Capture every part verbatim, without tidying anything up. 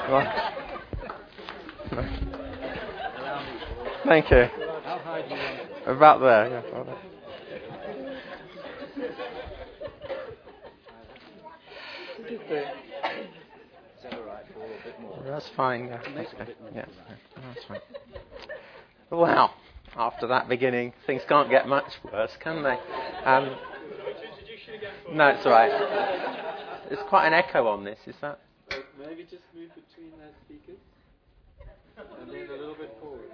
Right. Thank you. About there. Yeah, about there. That's fine. Yeah, that's okay. Yeah, that's fine. Wow. After that beginning, things can't get much worse, can they? Um, no, it's all right. There's quite an echo on this. Is that? Maybe just move between those speakers and then a little bit forward.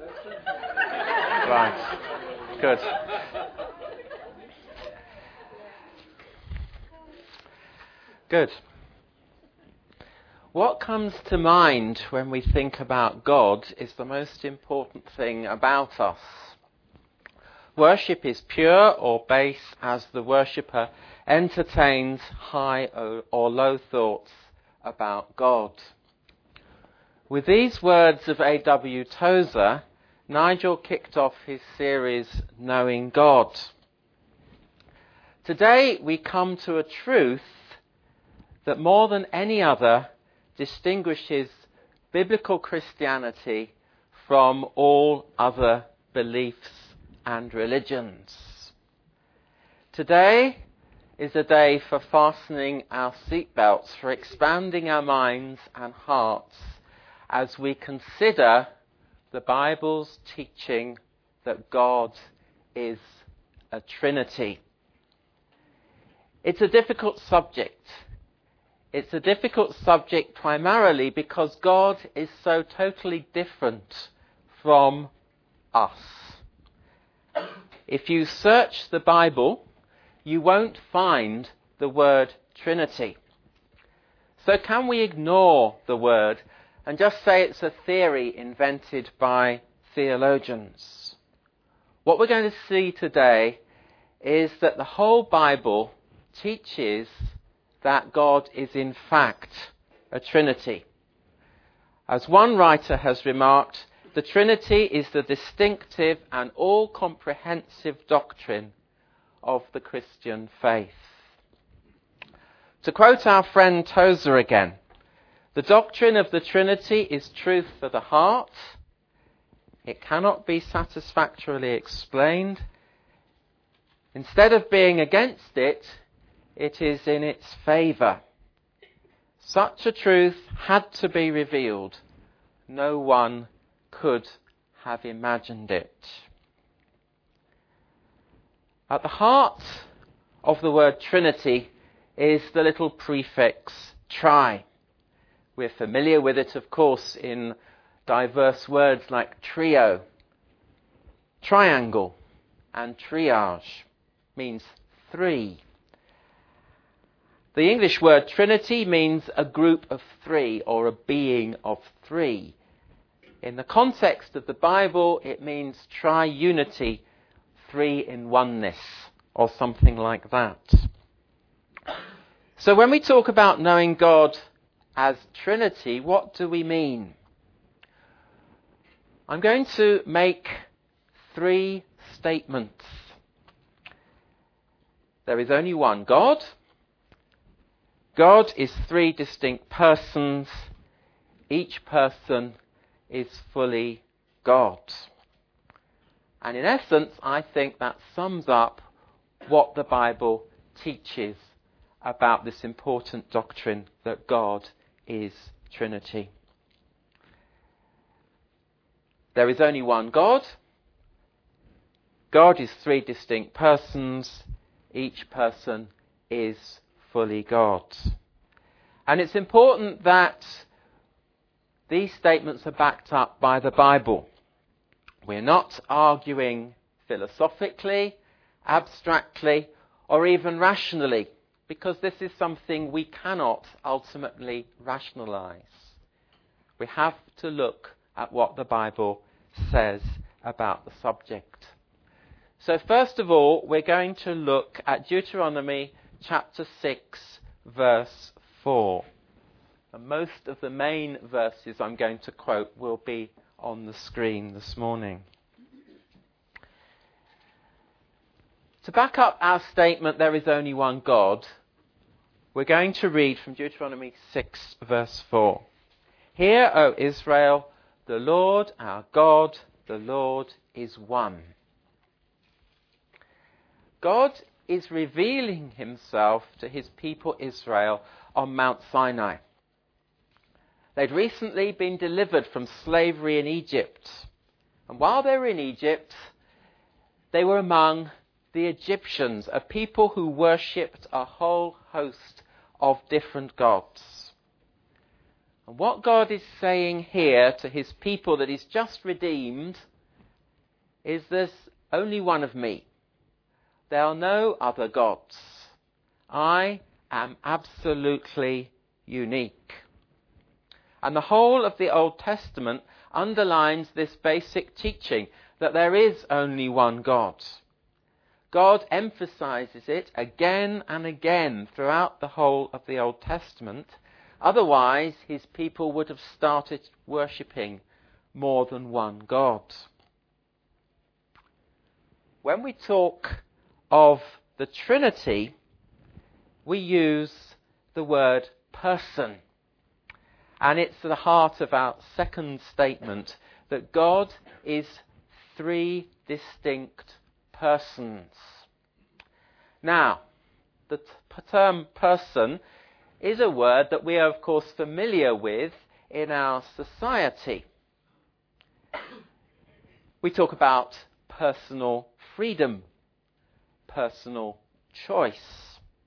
Right. Good. Good. What comes to mind when we think about God is the most important thing about us. Worship is pure or base as the worshipper entertains high or low thoughts about God. With these words of A W Tozer, Nigel kicked off his series, Knowing God. Today we come to a truth that more than any other distinguishes biblical Christianity from all other beliefs and religions. Today is a day for fastening our seatbelts, for expanding our minds and hearts as we consider the Bible's teaching that God is a Trinity. It's a difficult subject. It's a difficult subject primarily because God is so totally different from us. If you search the Bible, you won't find the word Trinity. So can we ignore the word and just say it's a theory invented by theologians? What we're going to see today is that the whole Bible teaches that God is in fact a Trinity. As one writer has remarked, the Trinity is the distinctive and all-comprehensive doctrine of the Christian faith. To quote our friend Tozer again, the doctrine of the Trinity is truth for the heart. It cannot be satisfactorily explained. Instead of being against it, it is in its favour. Such a truth had to be revealed. No one could have imagined it. At the heart of the word Trinity is the little prefix tri. We're familiar with it, of course, in diverse words like trio, triangle, and triage. Means three. The English word Trinity means a group of three or a being of three. In the context of the Bible, it means triunity, three in oneness, or something like that. So when we talk about knowing God as Trinity, what do we mean? I'm going to make three statements. There is only one God. God is three distinct persons. Each person is fully God. And in essence, I think that sums up what the Bible teaches about this important doctrine that God is Trinity. There is only one God. God is three distinct persons. Each person is fully God. And it's important that these statements are backed up by the Bible. We're not arguing philosophically, abstractly, or even rationally, because this is something we cannot ultimately rationalize. We have to look at what the Bible says about the subject. So first of all, we're going to look at Deuteronomy chapter six, verse four. And most of the main verses I'm going to quote will be on the screen this morning. To back up our statement, there is only one God, we're going to read from Deuteronomy six, verse four. Hear, O Israel, the Lord our God, the Lord is one. God is revealing himself to his people Israel on Mount Sinai. They'd recently been delivered from slavery in Egypt. And while they were in Egypt, they were among the Egyptians, a people who worshipped a whole host of different gods. And what God is saying here to his people that he's just redeemed is there's only one of me. There are no other gods. I am absolutely unique. And the whole of the Old Testament underlines this basic teaching that there is only one God. God emphasizes it again and again throughout the whole of the Old Testament. Otherwise, his people would have started worshipping more than one God. When we talk of the Trinity, we use the word person. And it's the heart of our second statement that God is three distinct persons. Now, the t- term person is a word that we are, of course, familiar with in our society. We talk about personal freedom, personal choice.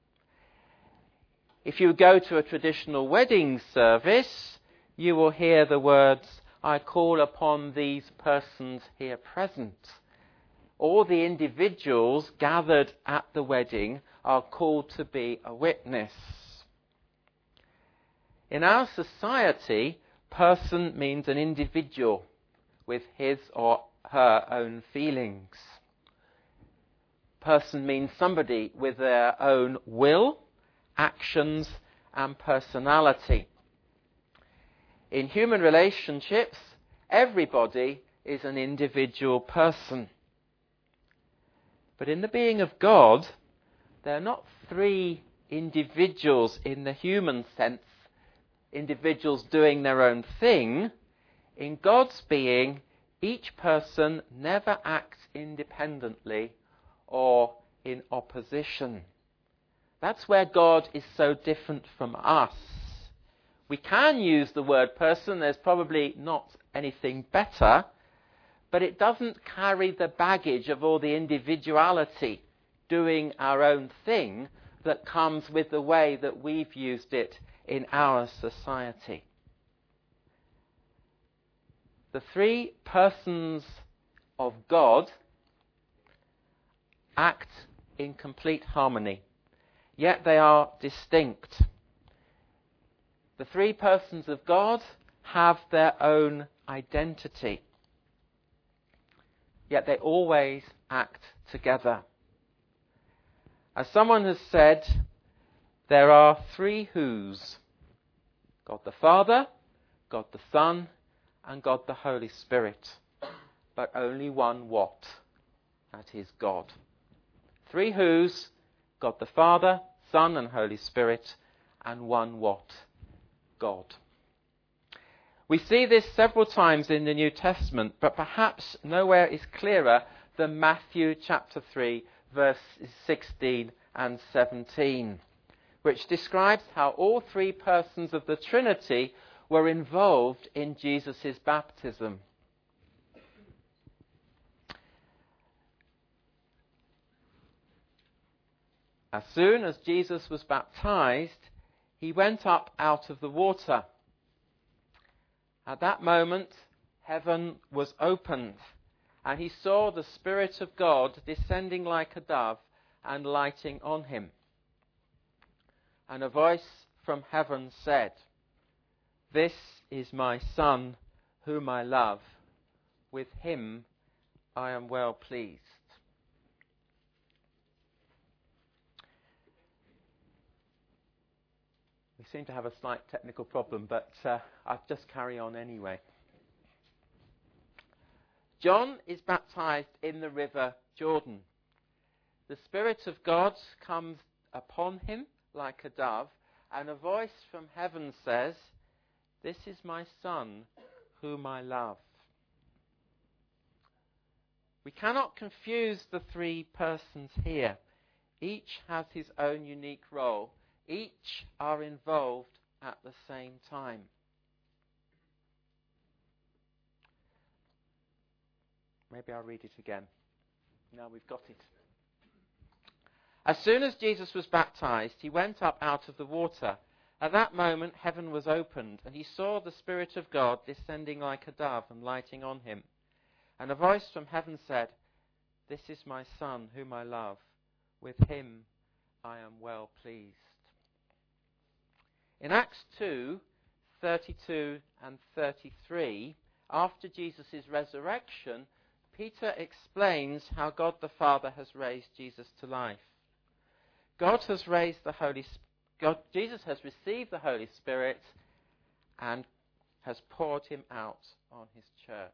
If you go to a traditional wedding service, you will hear the words, I call upon these persons here present. All the individuals gathered at the wedding are called to be a witness. In our society, person means an individual with his or her own feelings. Person means somebody with their own will, actions and personality. In human relationships, everybody is an individual person. But in the being of God, there are not three individuals in the human sense, individuals doing their own thing. In God's being, each person never acts independently or in opposition. That's where God is so different from us. We can use the word person, there's probably not anything better, but it doesn't carry the baggage of all the individuality doing our own thing that comes with the way that we've used it in our society. The three persons of God act in complete harmony. Yet they are distinct. The three persons of God have their own identity. Yet they always act together. As someone has said, there are three whos. God the Father, God the Son, and God the Holy Spirit. But only one what? That is God. Three whos. God the Father, Son and Holy Spirit, and one what? God. We see this several times in the New Testament, but perhaps nowhere is clearer than Matthew chapter three, verses sixteen and seventeen, which describes how all three persons of the Trinity were involved in Jesus' baptism. As soon as Jesus was baptized, he went up out of the water. At that moment, heaven was opened, and he saw the Spirit of God descending like a dove and lighting on him. And a voice from heaven said, "This is my Son, whom I love. With him I am well pleased." We seem to have a slight technical problem, but uh, I'll just carry on anyway. John is baptized in the river Jordan. The Spirit of God comes upon him like a dove, and a voice from heaven says, "This is my Son, whom I love." We cannot confuse the three persons here. Each has his own unique role. Each are involved at the same time. Maybe I'll read it again. Now we've got it. As soon as Jesus was baptized, he went up out of the water. At that moment, heaven was opened, and he saw the Spirit of God descending like a dove and lighting on him. And a voice from heaven said, "This is my Son, whom I love. With him I am well pleased." In Acts two, thirty-two and thirty-three, after Jesus' resurrection, Peter explains how God the Father has raised Jesus to life. God has raised the Holy God, Jesus has received the Holy Spirit and has poured him out on his church.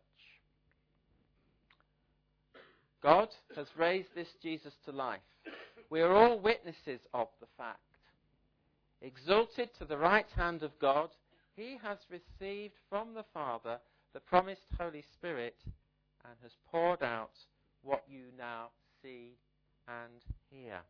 God has raised this Jesus to life. We are all witnesses of the fact. Exalted to the right hand of God, he has received from the Father the promised Holy Spirit and has poured out what you now see and hear.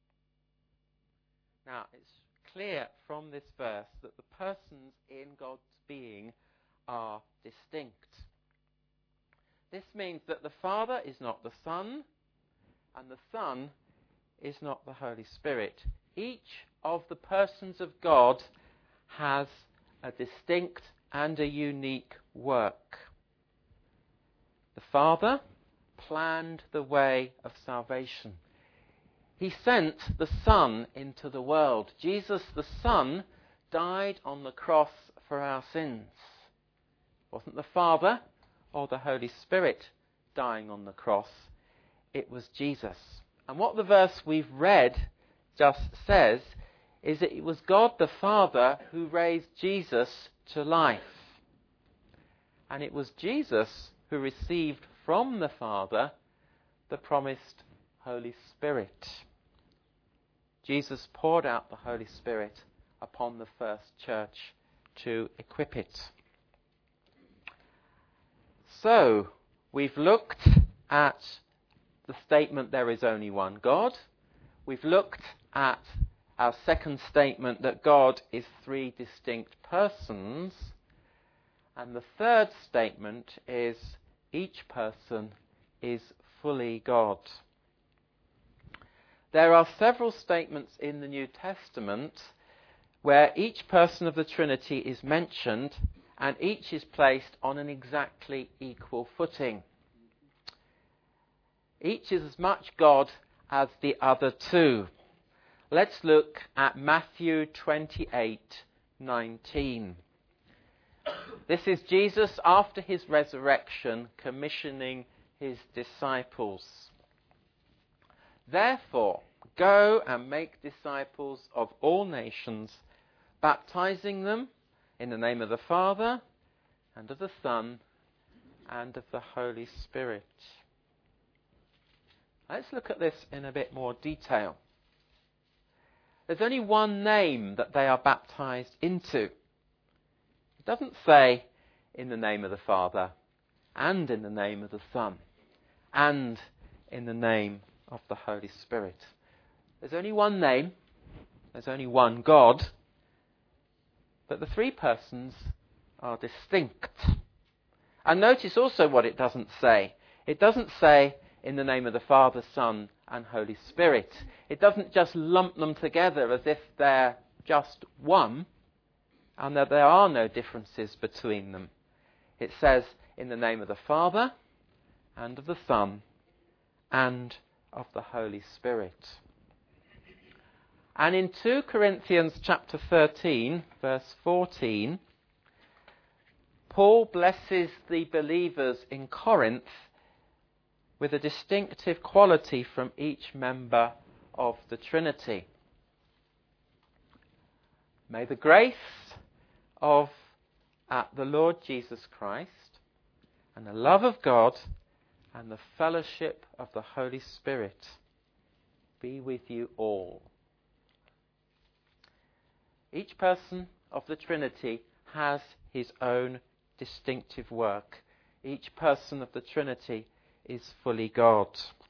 Now, it's clear from this verse that the persons in God's being are distinct. This means that the Father is not the Son, and the Son is not the Holy Spirit. Each of the persons of God has a distinct and a unique work. The Father planned the way of salvation. He sent the Son into the world. Jesus, the Son, died on the cross for our sins. It wasn't the Father or the Holy Spirit dying on the cross. It was Jesus. And what the verse we've read just says is that it was God the Father who raised Jesus to life. And it was Jesus who received from the Father the promised Holy Spirit. Jesus poured out the Holy Spirit upon the first church to equip it. So, we've looked at the statement, there is only one God. We've looked at our second statement, that God is three distinct persons. And the third statement is each person is fully God. There are several statements in the New Testament where each person of the Trinity is mentioned and each is placed on an exactly equal footing. Each is as much God as the other two. Let's look at Matthew twenty-eight nineteen. This is Jesus, after his resurrection, commissioning his disciples. "Therefore, go and make disciples of all nations, baptizing them in the name of the Father, and of the Son, and of the Holy Spirit." Let's look at this in a bit more detail. There's only one name that they are baptized into. It doesn't say in the name of the Father, and in the name of the Son, and in the name of the Holy Spirit. There's only one name, there's only one God, but the three persons are distinct. And notice also what it doesn't say. It doesn't say in the name of the Father, Son, and Holy Spirit. It doesn't just lump them together as if they're just one, and that there are no differences between them. It says in the name of the Father, and of the Son, and of the Holy Spirit. And in two Corinthians chapter thirteen, verse fourteen, Paul blesses the believers in Corinth with a distinctive quality from each member of the Trinity. May the grace of uh, the Lord Jesus Christ and the love of God and the fellowship of the Holy Spirit be with you all. Each person of the Trinity has his own distinctive work. Each person of the Trinity is fully God.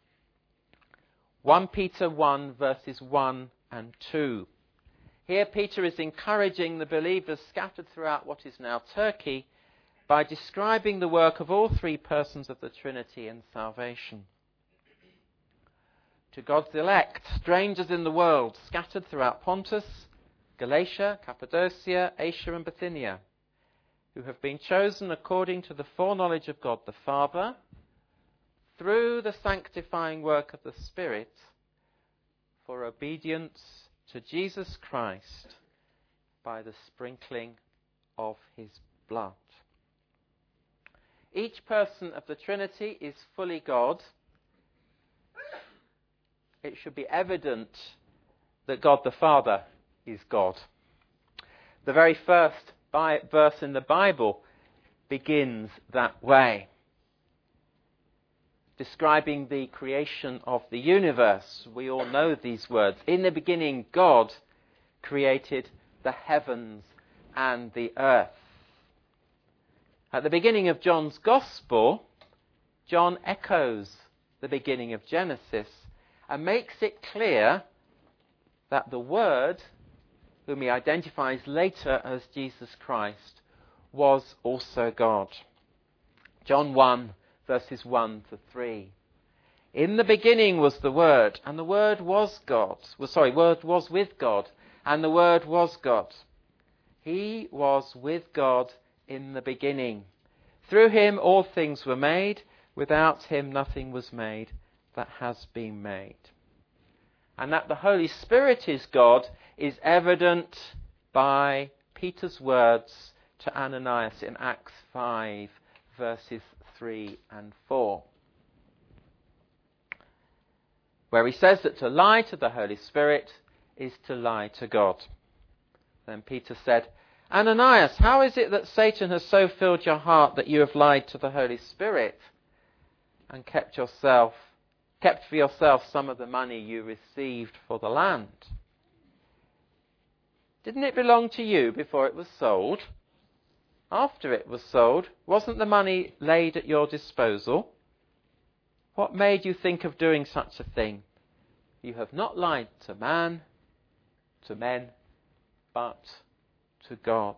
First Peter one, verses one and two. Here Peter is encouraging the believers scattered throughout what is now Turkey by describing the work of all three persons of the Trinity in salvation. To God's elect, strangers in the world, scattered throughout Pontus, Galatia, Cappadocia, Asia and Bithynia, who have been chosen according to the foreknowledge of God the Father, through the sanctifying work of the Spirit, for obedience to Jesus Christ by the sprinkling of his blood. Each person of the Trinity is fully God. It should be evident that God the Father is God. The very first bi- verse in the Bible begins that way, describing the creation of the universe. We all know these words. In the beginning, God created the heavens and the earth. At the beginning of John's Gospel, John echoes the beginning of Genesis and makes it clear that the Word, whom he identifies later as Jesus Christ, was also God. John one, verses one to three. In the beginning was the Word, and the Word was God. Well, sorry, Word was with God, and the Word was God. He was with God in the beginning. Through him all things were made. Without him nothing was made that has been made. And that the Holy Spirit is God is evident by Peter's words to Ananias in Acts five, verses three and four, where he says that to lie to the Holy Spirit is to lie to God. Then Peter said, Ananias, how is it that Satan has so filled your heart that you have lied to the Holy Spirit and kept yourself, kept for yourself some of the money you received for the land? Didn't it belong to you before it was sold? After it was sold, wasn't the money laid at your disposal? What made you think of doing such a thing? You have not lied to man, to men, but to God.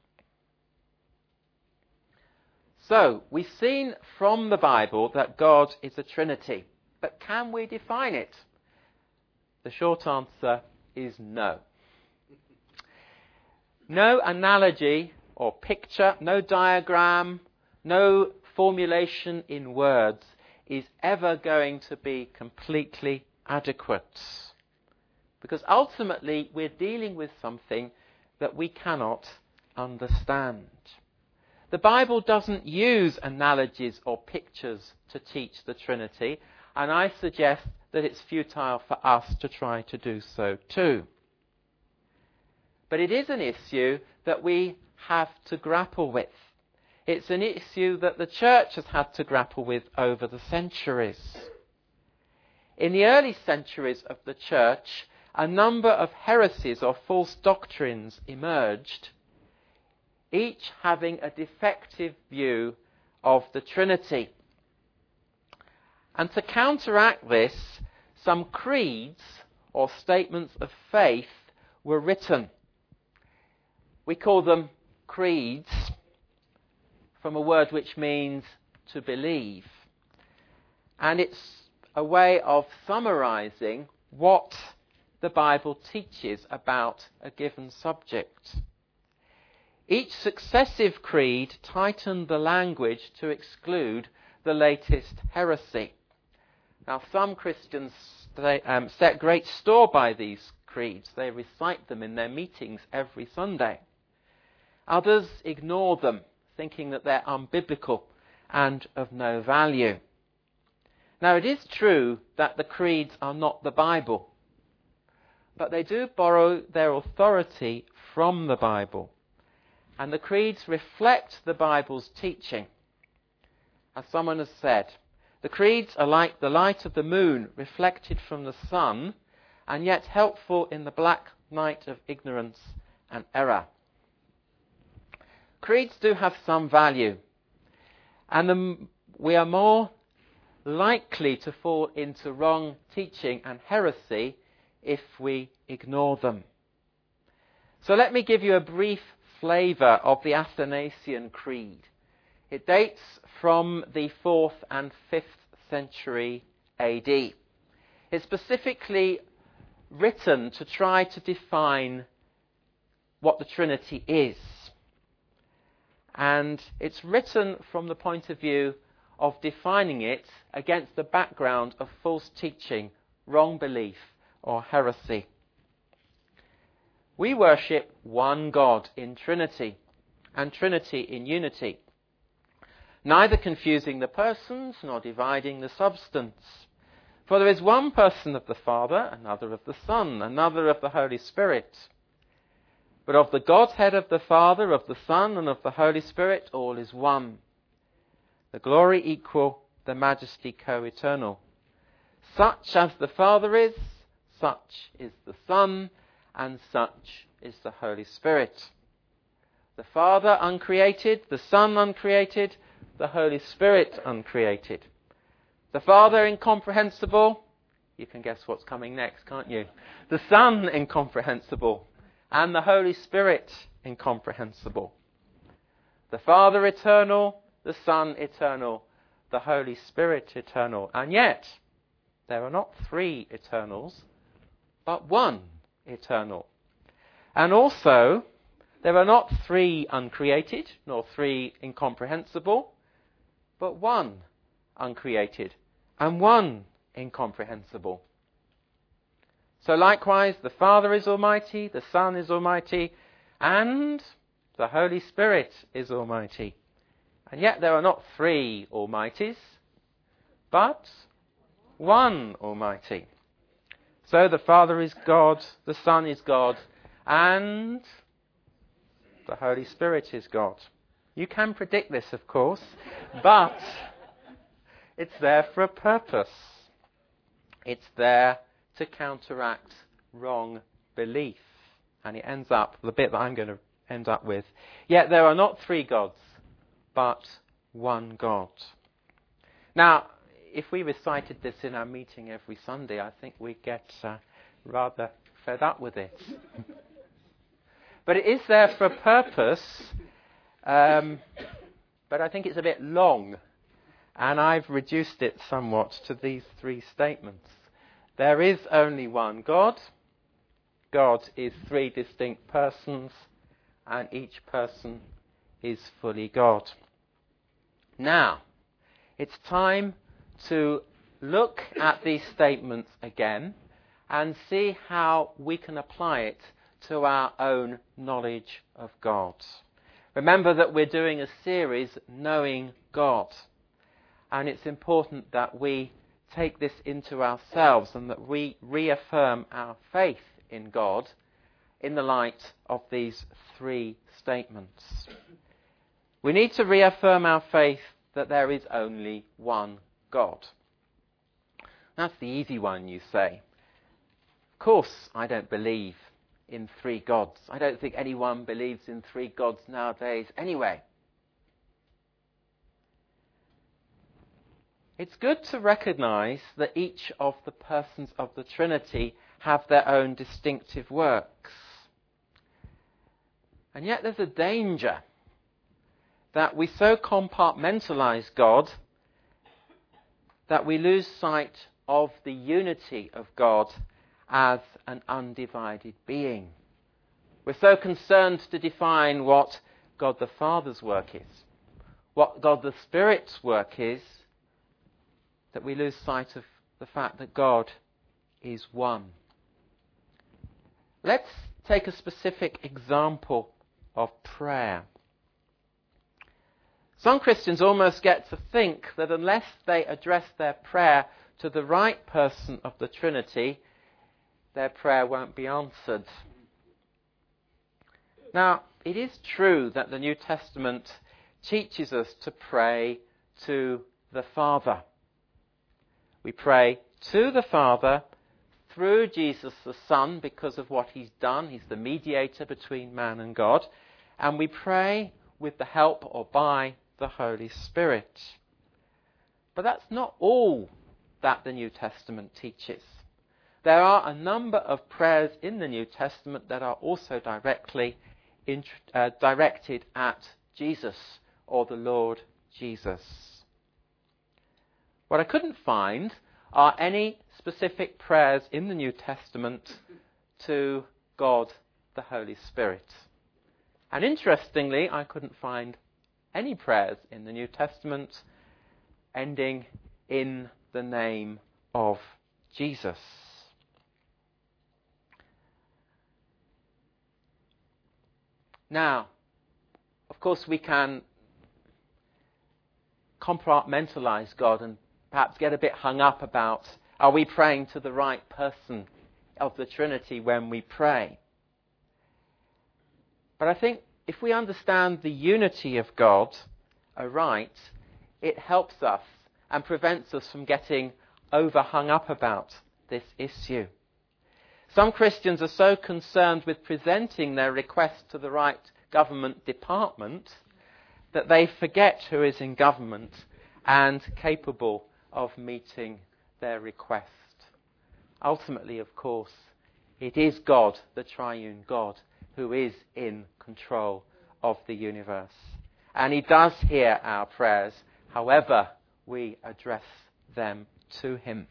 So, we've seen from the Bible that God is a Trinity. But can we define it? The short answer is no. No analogy or picture, no diagram, no formulation in words is ever going to be completely adequate. Because ultimately we're dealing with something that we cannot understand. The Bible doesn't use analogies or pictures to teach the Trinity, and I suggest that it's futile for us to try to do so too. But it is an issue that we have to grapple with. It's an issue that the church has had to grapple with over the centuries. In the early centuries of the church, a number of heresies or false doctrines emerged, each having a defective view of the Trinity. And to counteract this, some creeds or statements of faith were written. We call them creeds, from a word which means to believe. And it's a way of summarizing what the Bible teaches about a given subject. Each successive creed tightened the language to exclude the latest heresy. Now, some Christians um, set great store by these creeds. They recite them in their meetings every Sunday. Others ignore them, thinking that they're unbiblical and of no value. Now, it is true that the creeds are not the Bible, but they do borrow their authority from the Bible. And the creeds reflect the Bible's teaching. As someone has said, the creeds are like the light of the moon reflected from the sun, and yet helpful in the black night of ignorance and error. creeds do have some value, and the, we are more likely to fall into wrong teaching and heresy if we ignore them. So let me give you a brief flavour of the Athanasian Creed. It dates from the fourth and fifth century A D. It's specifically written to try to define what the Trinity is. And it's written from the point of view of defining it against the background of false teaching, wrong belief, or heresy. We worship one God in Trinity, and Trinity in unity, neither confusing the persons nor dividing the substance. For there is one person of the Father, another of the Son, another of the Holy Spirit. But of the Godhead of the Father, of the Son, and of the Holy Spirit, all is one. The glory equal, the majesty co-eternal. Such as the Father is, such is the Son, and such is the Holy Spirit. The Father uncreated, the Son uncreated, the Holy Spirit uncreated. The Father incomprehensible, you can guess what's coming next, can't you? The Son incomprehensible, and the Holy Spirit incomprehensible. The Father eternal, the Son eternal, the Holy Spirit eternal. And yet, there are not three eternals, but one eternal. And also, there are not three uncreated, nor three incomprehensible, but one uncreated, and one incomprehensible. So likewise, the Father is almighty, the Son is almighty, and the Holy Spirit is almighty. And yet there are not three almighties, but one almighty. So the Father is God, the Son is God, and the Holy Spirit is God. You can predict this, of course, but it's there for a purpose. It's there to counteract wrong belief. And it ends up, the bit that I'm going to end up with, yet there are not three gods, but one God. Now, if we recited this in our meeting every Sunday, I think we'd get uh, rather fed up with it. But it is there for a purpose, um, but I think it's a bit long, and I've reduced it somewhat to these three statements. There is only one God. God is three distinct persons, and each person is fully God. Now, it's time to look at these statements again and see how we can apply it to our own knowledge of God. Remember that we're doing a series, Knowing God. And it's important that we take this into ourselves and that we reaffirm our faith in God in the light of these three statements. We need to reaffirm our faith that there is only one God. That's the easy one, you say. Of course, I don't believe in three gods. I don't think anyone believes in three gods nowadays anyway. It's good to recognize that each of the persons of the Trinity have their own distinctive works. And yet there's a danger that we so compartmentalize God that we lose sight of the unity of God as an undivided being. We're so concerned to define what God the Father's work is, what God the Spirit's work is, that we lose sight of the fact that God is one. Let's take a specific example of prayer. Some Christians almost get to think that unless they address their prayer to the right person of the Trinity, their prayer won't be answered. Now, it is true that the New Testament teaches us to pray to the Father. We pray to the Father through Jesus the Son because of what he's done. He's the mediator between man and God. And we pray with the help or by the Holy Spirit. But that's not all that the New Testament teaches. There are a number of prayers in the New Testament that are also directly int- uh, directed at Jesus or the Lord Jesus. What I couldn't find are any specific prayers in the New Testament to God the Holy Spirit. And interestingly, I couldn't find any prayers in the New Testament ending in the name of Jesus. Now, of course, we can compartmentalize God and perhaps get a bit hung up about, are we praying to the right person of the Trinity when we pray? But I think if we understand the unity of God aright, it helps us and prevents us from getting over hung up about this issue. Some Christians are so concerned with presenting their request to the right government department that they forget who is in government and capable of meeting their request. Ultimately, of course, it is God, the triune God, who is in control of the universe. And he does hear our prayers, however we address them to him.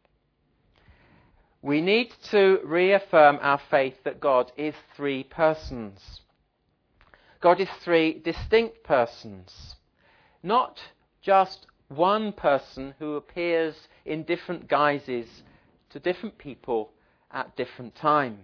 We need to reaffirm our faith that God is three persons. God is three distinct persons, not just one person who appears in different guises to different people at different times.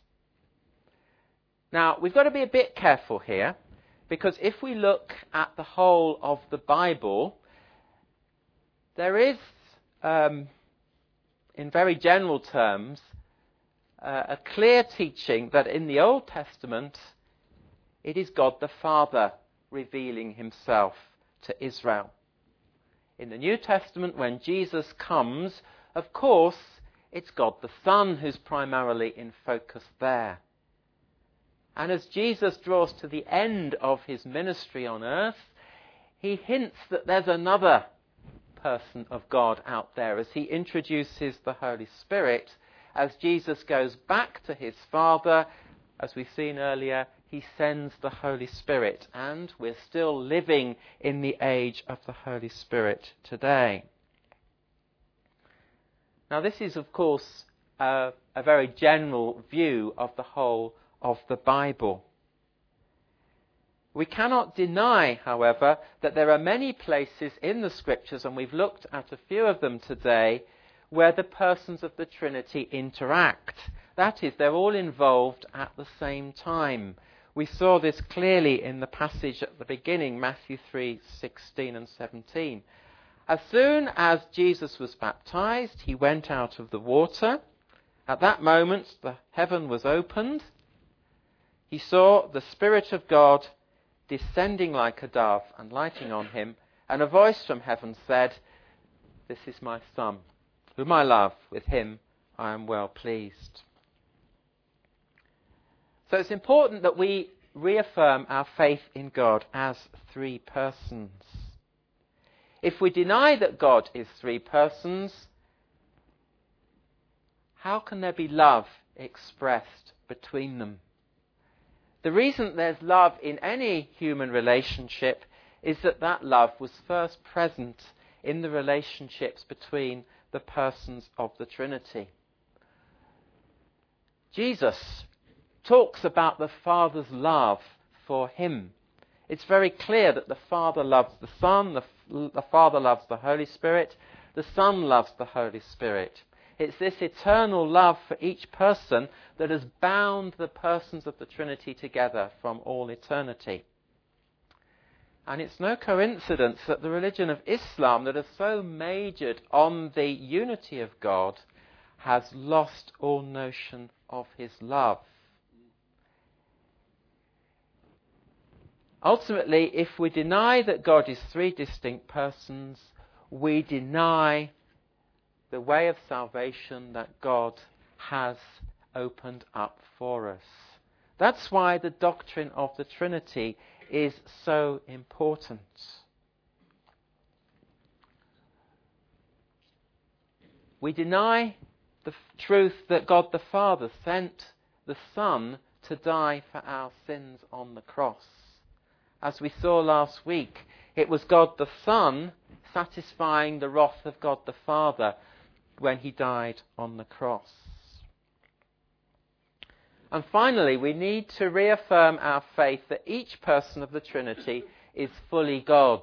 Now, we've got to be a bit careful here, because if we look at the whole of the Bible, there is, um, in very general terms, uh, a clear teaching that in the Old Testament, it is God the Father revealing himself to Israel. In the New Testament, when Jesus comes, of course, it's God the Son who's primarily in focus there. And as Jesus draws to the end of his ministry on earth, he hints that there's another person of God out there as he introduces the Holy Spirit. As Jesus goes back to his Father, as we've seen earlier, he sends the Holy Spirit, and we're still living in the age of the Holy Spirit today. Now, this is, of course, uh, a very general view of the whole of the Bible. We cannot deny, however, that there are many places in the Scriptures, and we've looked at a few of them today, where the persons of the Trinity interact. That is, they're all involved at the same time. We saw this clearly in the passage at the beginning, Matthew three, sixteen and seventeen. As soon as Jesus was baptized, he went out of the water. At that moment, the heaven was opened. He saw the Spirit of God descending like a dove and lighting on him, and a voice from heaven said, "This is my Son, whom I love. With him I am well pleased." So it's important that we reaffirm our faith in God as three persons. If we deny that God is three persons, how can there be love expressed between them? The reason there's love in any human relationship is that that love was first present in the relationships between the persons of the Trinity. Jesus talks about the Father's love for him. It's very clear that the Father loves the Son, the, the Father loves the Holy Spirit, the Son loves the Holy Spirit. It's this eternal love for each person that has bound the persons of the Trinity together from all eternity. And it's no coincidence that the religion of Islam, that has so majored on the unity of God, has lost all notion of his love. Ultimately, if we deny that God is three distinct persons, we deny the way of salvation that God has opened up for us. That's why the doctrine of the Trinity is so important. We deny the f- truth that God the Father sent the Son to die for our sins on the cross. As we saw last week, it was God the Son satisfying the wrath of God the Father when he died on the cross. And finally, we need to reaffirm our faith that each person of the Trinity is fully God.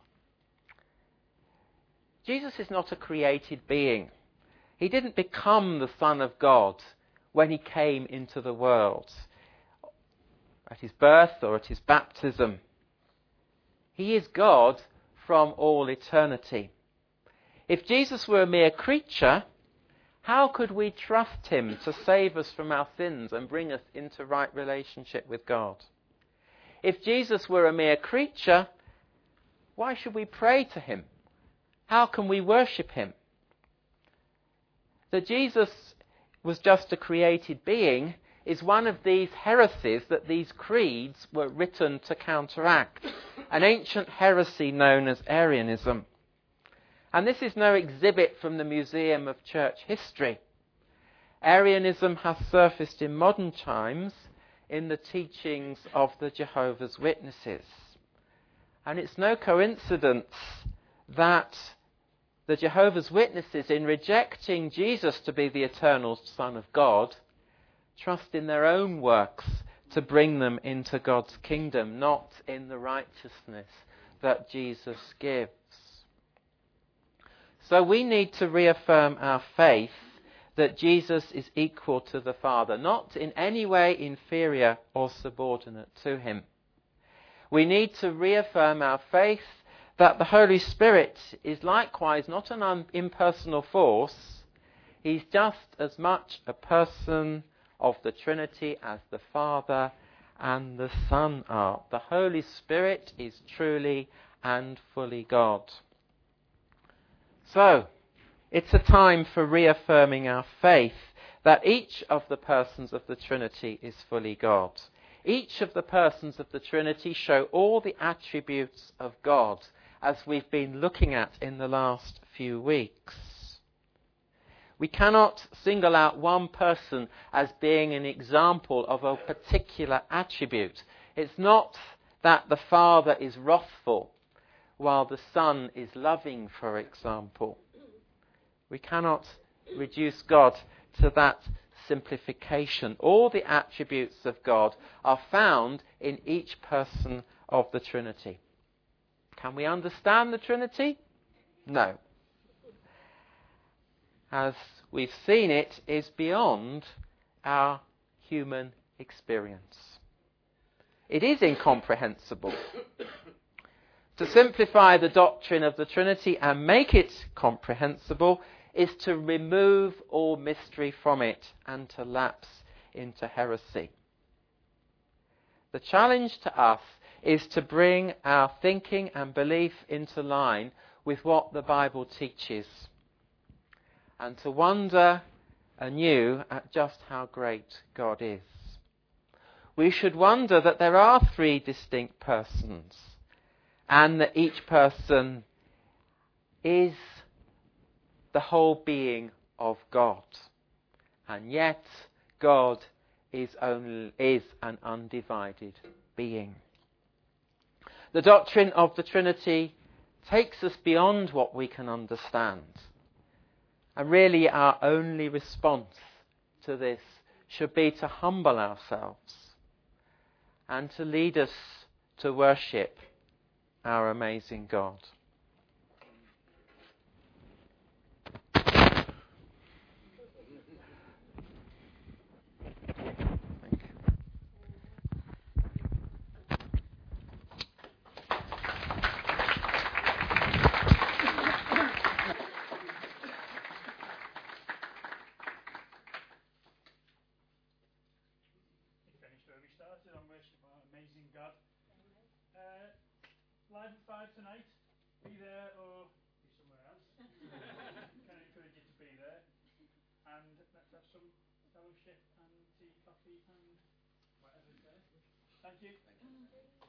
Jesus is not a created being. He didn't become the Son of God when he came into the world, at his birth or at his baptism. He is God from all eternity. If Jesus were a mere creature, how could we trust him to save us from our sins and bring us into right relationship with God? If Jesus were a mere creature, why should we pray to him? How can we worship him? That Jesus was just a created being is one of these heresies that these creeds were written to counteract, an ancient heresy known as Arianism. And this is no exhibit from the Museum of Church History. Arianism has surfaced in modern times in the teachings of the Jehovah's Witnesses. And it's no coincidence that the Jehovah's Witnesses, in rejecting Jesus to be the eternal Son of God, trust in their own works to bring them into God's kingdom, not in the righteousness that Jesus gives. So we need to reaffirm our faith that Jesus is equal to the Father, not in any way inferior or subordinate to him. We need to reaffirm our faith that the Holy Spirit is likewise not an un- impersonal force. He's just as much a person of the Trinity as the Father and the Son are. The Holy Spirit is truly and fully God. So, it's a time for reaffirming our faith that each of the persons of the Trinity is fully God. Each of the persons of the Trinity show all the attributes of God, as we've been looking at in the last few weeks. We cannot single out one person as being an example of a particular attribute. It's not that the Father is wrathful while the Son is loving, for example. We cannot reduce God to that simplification. All the attributes of God are found in each person of the Trinity. Can we understand the Trinity? No. As we've seen, it is beyond our human experience. It is incomprehensible. To simplify the doctrine of the Trinity and make it comprehensible is to remove all mystery from it and to lapse into heresy. The challenge to us is to bring our thinking and belief into line with what the Bible teaches, and to wonder anew at just how great God is. We should wonder that there are three distinct persons, and that each person is the whole being of God. And yet, God is only is an undivided being. The doctrine of the Trinity takes us beyond what we can understand. And really our only response to this should be to humble ourselves and to lead us to worship our amazing God. Live at five tonight. Be there or be somewhere else. Can I encourage you to be there? And let's have some fellowship and tea, coffee and whatever Thank you.